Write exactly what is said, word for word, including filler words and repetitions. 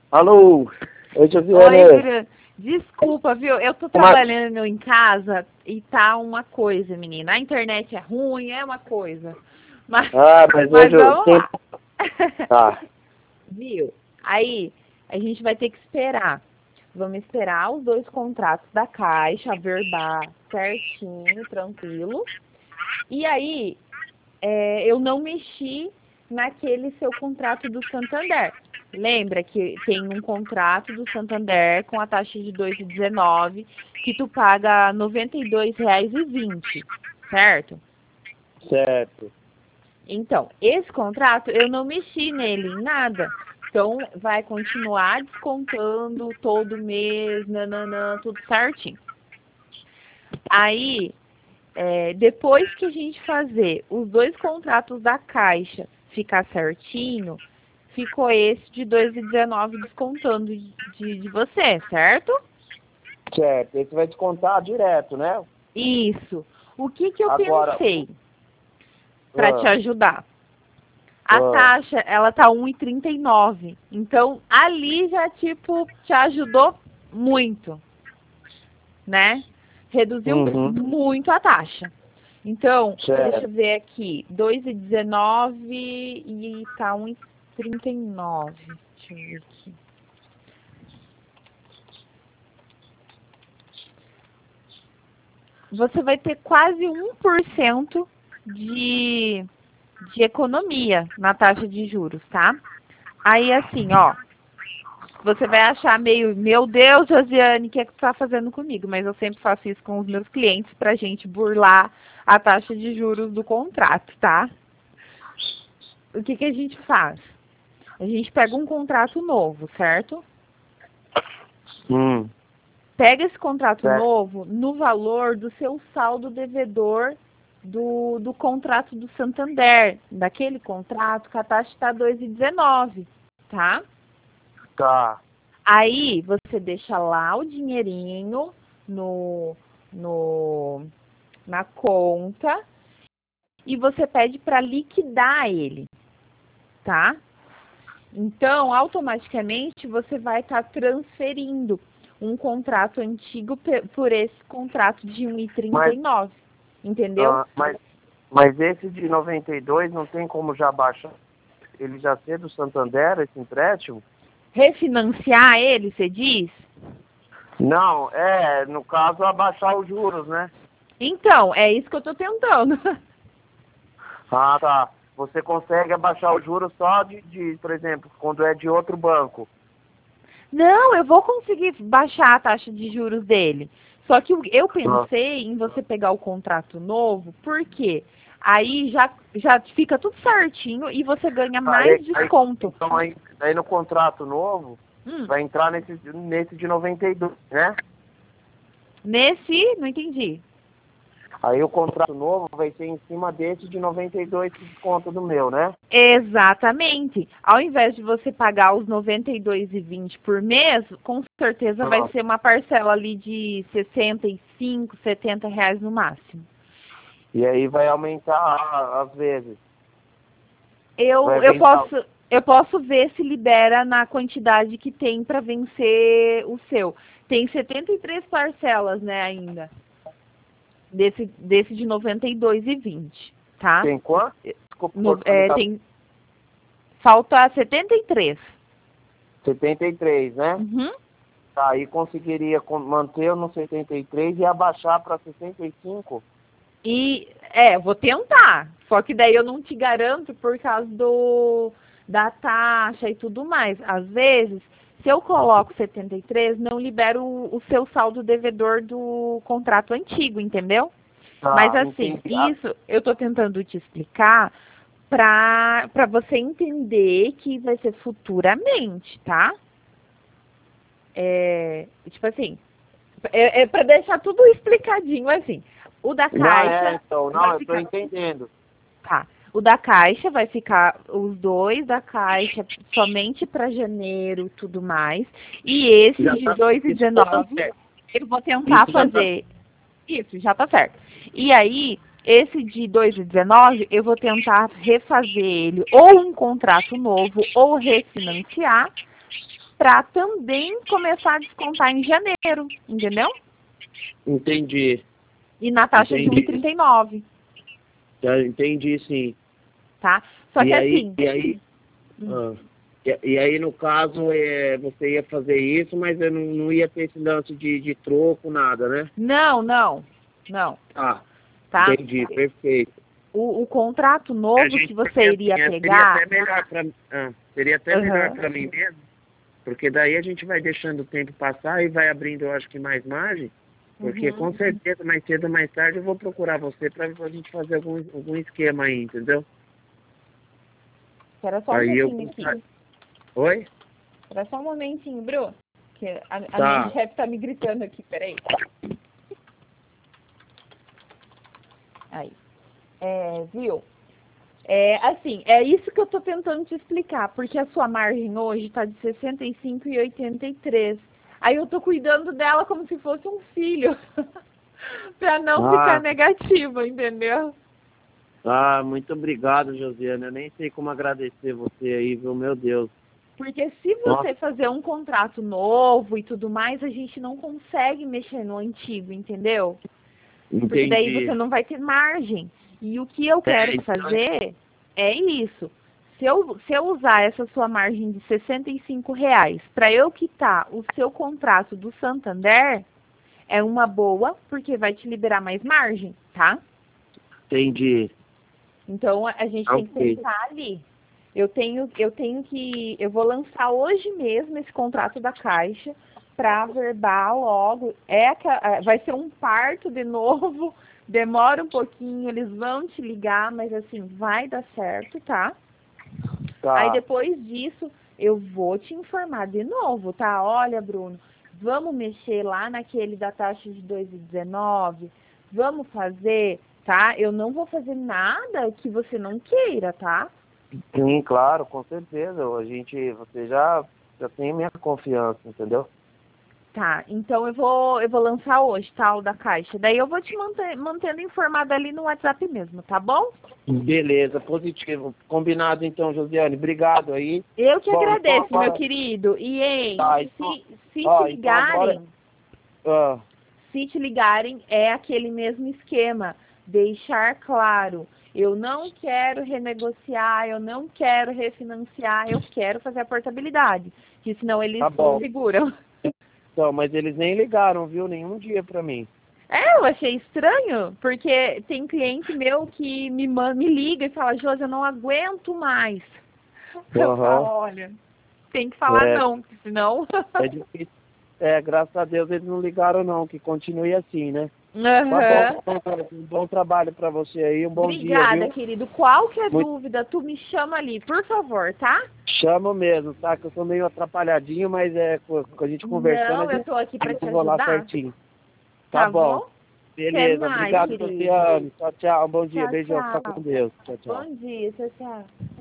Alô? Oi, Josiane. Oi, Bruno. Desculpa, viu? Eu tô trabalhando em casa e tá uma coisa, menina. A internet é ruim, é uma coisa. Mas, Ah, mas, mas hoje eu vamos tenho... lá. Tá. Viu? Aí, a gente vai ter que esperar. Vamos esperar os dois contratos da Caixa averbar certinho, tranquilo. E aí, é, eu não mexi naquele seu contrato do Santander. Lembra que tem um contrato do Santander com a taxa de dois vírgula dezenove que tu paga noventa e dois reais e vinte, certo? Certo. Então, esse contrato eu não mexi nele em nada. Então, vai continuar descontando todo mês, nananã, tudo certinho. Aí, é, depois que a gente fazer os dois contratos da Caixa ficar certinho, ficou esse de dois vírgula dezenove descontando de, de, de você, certo? Certo. Esse vai descontar direto, né? Isso. O que que eu Agora... pensei para Ah, te ajudar? A ah, taxa, ela tá um vírgula trinta e nove. Então, ali já, tipo, te ajudou muito, né? Reduziu uhum. muito a taxa. Então, Certo. deixa eu ver aqui. dois vírgula dezenove e tá um vírgula trinta e nove. Deixa eu ver aqui. Você vai ter quase um por cento de, de economia na taxa de juros, tá? Aí, assim, ó, você vai achar meio, meu Deus, Josiane, o que é que tu tá fazendo comigo? Mas eu sempre faço isso com os meus clientes pra gente burlar a taxa de juros do contrato, tá? O que que a gente faz? A gente pega um contrato novo, certo? Hum. Pega esse contrato Certo. novo no valor do seu saldo devedor do, do contrato do Santander. Daquele contrato que a taxa está dois vírgula dezenove, tá? Tá. Aí você deixa lá o dinheirinho no, no, na conta e você pede para liquidar ele, tá? Então, automaticamente você vai estar tá transferindo um contrato antigo por esse contrato de um vírgula trinta e nove, entendeu? Ah, mas, mas esse de noventa e dois não tem como já baixar? Ele já ser do Santander, esse empréstimo? Refinanciar ele, você diz? Não, é, no caso, abaixar os juros, né? Então, é isso que eu estou tentando. Ah, tá. Você consegue abaixar os juros só de, de, por exemplo, quando é de outro banco. Não, eu vou conseguir baixar a taxa de juros dele. Só que eu pensei em você pegar o contrato novo, porque aí já, já fica tudo certinho e você ganha mais Aí, desconto. aí, então, aí, aí no contrato novo, Hum, vai entrar nesse, nesse de noventa e dois, né? nesse, não entendi. Aí o contrato novo vai ser em cima desse de noventa e dois que desconta do meu, né? Exatamente. Ao invés de você pagar os noventa e dois reais e vinte centavos por mês, com certeza vai Ah. ser uma parcela ali de sessenta e cinco, setenta reais no máximo. E aí vai aumentar às vezes. Eu, Vai eu, aumentar. posso, eu posso ver se libera na quantidade que tem para vencer o seu. Tem setenta e três parcelas, né, ainda. Desse, desse de noventa e dois reais e vinte, tá? Tem quanto? Desculpa, No, cortou, é, tá tem, falta setenta e três. setenta e três, né? Uhum. Tá, aí conseguiria con- manter no setenta e três e abaixar para sessenta e cinco? E, é, vou tentar. Só que daí eu não te garanto por causa do, da taxa e tudo mais. Às vezes, se eu coloco setenta e três, não libero o, o seu saldo devedor do contrato antigo, entendeu? Tá, Mas assim, entendi. Ah, isso eu tô tentando te explicar para para você entender que vai ser futuramente, tá? É, tipo assim, é, é para deixar tudo explicadinho assim. O da não, é, Caixa então, não, vai eu tô ficar. entendendo. Tá. O da Caixa vai ficar os dois da Caixa somente para janeiro e tudo mais. E esse Já de tá, dois e isso já tá dezenove certo. eu vou tentar Isso já tá. fazer. Isso, já tá certo. E aí, esse de dois e dezenove, eu vou tentar refazer ele ou um contrato novo ou refinanciar para também começar a descontar em janeiro, entendeu? Entendi. E na taxa Entendi. de um e trinta e nove. Já entendi, sim. Tá? Só e que aí, assim... E aí, hum. ah, e, e aí, no caso, é, você ia fazer isso, mas eu não, não ia ter esse lance de, de troco, nada, né? Não, não, não. Ah, Tá? entendi, perfeito. O, o contrato novo A gente- que você iria assim, pegar... Seria até melhor para ah, seria até Uhum. melhor para mim mesmo, porque daí a gente vai deixando o tempo passar e vai abrindo, eu acho que mais margem, porque Uhum. com certeza, mais cedo ou mais tarde, eu vou procurar você para a gente fazer algum, algum esquema aí, entendeu? Espera só um Aí eu... pouquinho aqui. Oi? Espera só um momentinho, Bru. Que a, a Tá. minha chefe tá me gritando aqui, peraí. Aí. É, viu? É, assim, é isso que eu tô tentando te explicar, porque a sua margem hoje tá de sessenta e cinco e oitenta e três. Aí eu tô cuidando dela como se fosse um filho. Pra não Ah. ficar negativa, entendeu? Ah, muito obrigado, Josiane. Eu nem sei como agradecer você aí, viu? Meu Deus. Porque se você fazer um contrato novo e tudo mais, a gente não consegue mexer no antigo, entendeu? Entendi. Porque daí você não vai ter margem. E o que eu quero É, então- fazer é isso. Se eu, se eu usar essa sua margem de sessenta e cinco reais para eu quitar o seu contrato do Santander, é uma boa, porque vai te liberar mais margem, tá? Entendi. Então a gente tem que Ok. pensar ali. Eu tenho, eu tenho que, eu vou lançar hoje mesmo esse contrato da Caixa para averbar logo. É que vai ser um parto de novo, demora um pouquinho, eles vão te ligar, mas assim vai dar certo, tá? Tá. Aí depois disso eu vou te informar de novo, tá? Olha, Bruno, vamos mexer lá naquele da taxa de dois e dezenove, vamos fazer, tá? Eu não vou fazer nada que você não queira, tá? Sim, claro, com certeza. A gente, você já, já tem minha confiança, entendeu? Tá, então eu vou, eu vou lançar hoje, tá, o da Caixa. Daí eu vou te manter, mantendo informada ali no WhatsApp mesmo, tá bom? Beleza, positivo. Combinado então, Josiane. Obrigado aí. Eu que Bom, agradeço, então agora- meu querido. E, hein, Tá, então- se, se ó, te então agora- ligarem, Ah, se te ligarem, é aquele mesmo esquema. Deixar claro, eu não quero renegociar, eu não quero refinanciar, eu quero fazer a portabilidade. Que senão eles Tá bom. seguram. então, mas eles nem ligaram, viu? Nenhum dia pra mim. É, eu achei estranho, porque tem cliente meu que me, man- me liga e fala, Josi, eu não aguento mais. Eu Aham. falo, olha, tem que falar É. não, porque senão... É difícil. É, graças a Deus eles não ligaram não, que continue assim, né? Aham. Tá bom, um bom trabalho pra você aí, um bom Obrigada, dia, viu? querido. Qualquer Muito- dúvida, tu me chama ali, por favor, tá? Chamo mesmo, tá? Que eu tô meio atrapalhadinho, mas é com com a gente conversando, Não, a eu gente tô aqui pra te eu vou lá ajudar. certinho. Tá, Tá bom. bom? Beleza, mais, obrigado, querido. Luciano. Tchau, tchau. Um bom dia, Tchau, beijão. Fica tchau. com Deus. Tchau, tchau. Bom dia, tchau, tchau.